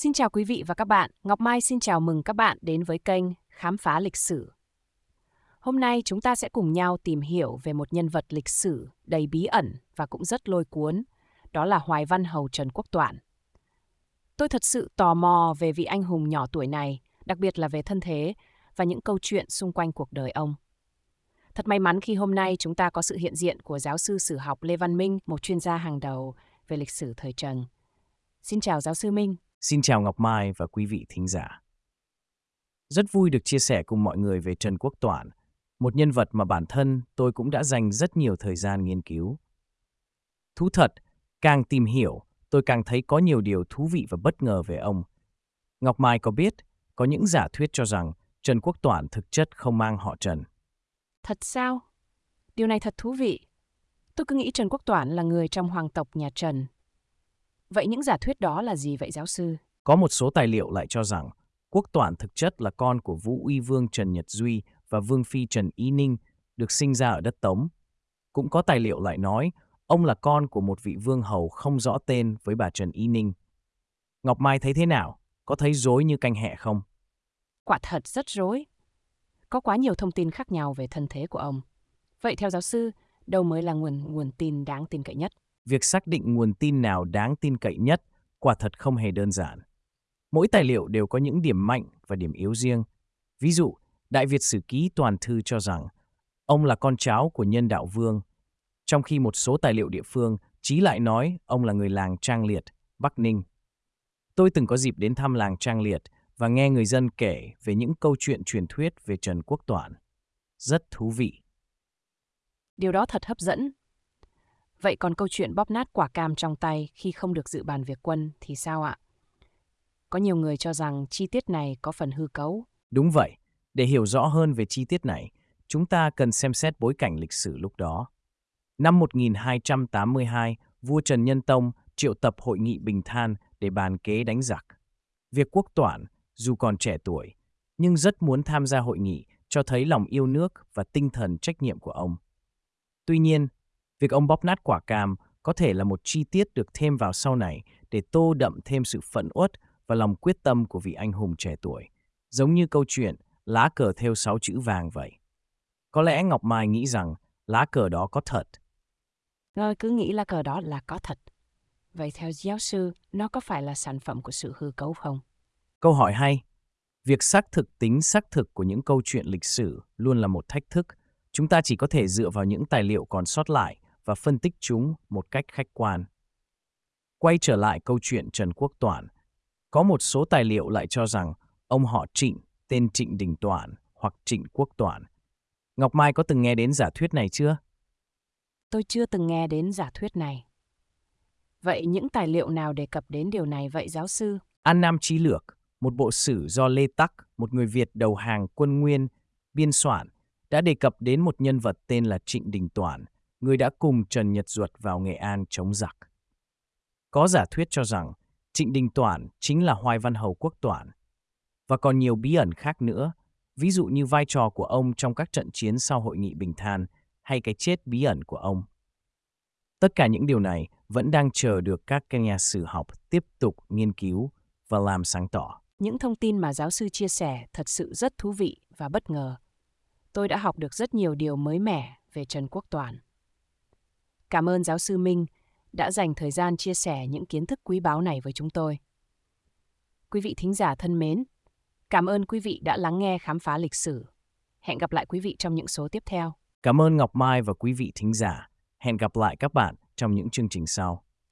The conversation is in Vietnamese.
Xin chào quý vị và các bạn. Ngọc Mai xin chào mừng các bạn đến với kênh Khám phá lịch sử. Hôm nay chúng ta sẽ cùng nhau tìm hiểu về một nhân vật lịch sử đầy bí ẩn và cũng rất lôi cuốn, đó là Hoài Văn Hầu Trần Quốc Toản. Tôi thật sự tò mò về vị anh hùng nhỏ tuổi này, đặc biệt là về thân thế và những câu chuyện xung quanh cuộc đời ông. Thật may mắn khi hôm nay chúng ta có sự hiện diện của giáo sư sử học Lê Văn Minh, một chuyên gia hàng đầu về lịch sử thời Trần. Xin chào giáo sư Minh. Xin chào Ngọc Mai và quý vị thính giả. Rất vui được chia sẻ cùng mọi người về Trần Quốc Toản, một nhân vật mà bản thân tôi cũng đã dành rất nhiều thời gian nghiên cứu. Thú thật, càng tìm hiểu, tôi càng thấy có nhiều điều thú vị và bất ngờ về ông. Ngọc Mai có biết, có những giả thuyết cho rằng Trần Quốc Toản thực chất không mang họ Trần. Thật sao? Điều này thật thú vị. Tôi cứ nghĩ Trần Quốc Toản là người trong hoàng tộc nhà Trần. Vậy những giả thuyết đó là gì vậy giáo sư? Có một số tài liệu lại cho rằng Quốc Toản thực chất là con của Vũ Uy Vương Trần Nhật Duy và Vương Phi Trần Ý Ninh, được sinh ra ở đất Tống. Cũng có tài liệu lại nói ông là con của một vị vương hầu không rõ tên với bà Trần Ý Ninh. Ngọc Mai thấy thế nào? Có thấy rối như canh hẹ không? Quả thật rất rối. Có quá nhiều thông tin khác nhau về thân thế của ông. Vậy theo giáo sư, đâu mới là nguồn tin đáng tin cậy nhất? Việc xác định nguồn tin nào đáng tin cậy nhất quả thật không hề đơn giản. Mỗi tài liệu đều có những điểm mạnh và điểm yếu riêng. Ví dụ, Đại Việt Sử Ký Toàn Thư cho rằng ông là con cháu của Nhân Đạo Vương, trong khi một số tài liệu địa phương chí lại nói ông là người làng Trang Liệt, Bắc Ninh. Tôi từng có dịp đến thăm làng Trang Liệt và nghe người dân kể về những câu chuyện truyền thuyết về Trần Quốc Toản. Rất thú vị. Điều đó thật hấp dẫn. Vậy còn câu chuyện bóp nát quả cam trong tay khi không được dự bàn việc quân thì sao ạ? Có nhiều người cho rằng chi tiết này có phần hư cấu. Đúng vậy, để hiểu rõ hơn về chi tiết này, chúng ta cần xem xét bối cảnh lịch sử lúc đó. Năm 1282, vua Trần Nhân Tông triệu tập hội nghị Bình Than để bàn kế đánh giặc. Việc Quốc Toản, dù còn trẻ tuổi, nhưng rất muốn tham gia hội nghị cho thấy lòng yêu nước và tinh thần trách nhiệm của ông. Tuy nhiên, việc ông bóp nát quả cam có thể là một chi tiết được thêm vào sau này để tô đậm thêm sự phẫn uất và lòng quyết tâm của vị anh hùng trẻ tuổi, giống như câu chuyện lá cờ thêu 6 chữ vàng vậy. Có lẽ Ngọc Mai nghĩ rằng lá cờ đó có thật. Tôi cứ nghĩ lá cờ đó là có thật. Vậy theo giáo sư, nó có phải là sản phẩm của sự hư cấu không? Câu hỏi hay. Việc xác thực tính xác thực của những câu chuyện lịch sử luôn là một thách thức. Chúng ta chỉ có thể dựa vào những tài liệu còn sót lại và phân tích chúng một cách khách quan. Quay trở lại câu chuyện Trần Quốc Toản, có một số tài liệu lại cho rằng ông họ Trịnh, tên Trịnh Đình Toản hoặc Trịnh Quốc Toản. Ngọc Mai có từng nghe đến giả thuyết này chưa? Tôi chưa từng nghe đến giả thuyết này. Vậy những tài liệu nào đề cập đến điều này vậy giáo sư? An Nam Chí Lược, một bộ sử do Lê Tắc, một người Việt đầu hàng quân Nguyên, biên soạn, đã đề cập đến một nhân vật tên là Trịnh Đình Toản, người đã cùng Trần Nhật Duật vào Nghệ An chống giặc. Có giả thuyết cho rằng Trịnh Đình Toản chính là Hoài Văn Hầu Quốc Toản. Và còn nhiều bí ẩn khác nữa, ví dụ như vai trò của ông trong các trận chiến sau Hội nghị Bình Than hay cái chết bí ẩn của ông. Tất cả những điều này vẫn đang chờ được các nhà sử học tiếp tục nghiên cứu và làm sáng tỏ. Những thông tin mà giáo sư chia sẻ thật sự rất thú vị và bất ngờ. Tôi đã học được rất nhiều điều mới mẻ về Trần Quốc Toản. Cảm ơn giáo sư Minh đã dành thời gian chia sẻ những kiến thức quý báu này với chúng tôi. Quý vị thính giả thân mến, cảm ơn quý vị đã lắng nghe khám phá lịch sử. Hẹn gặp lại quý vị trong những số tiếp theo. Cảm ơn Ngọc Mai và quý vị thính giả. Hẹn gặp lại các bạn trong những chương trình sau.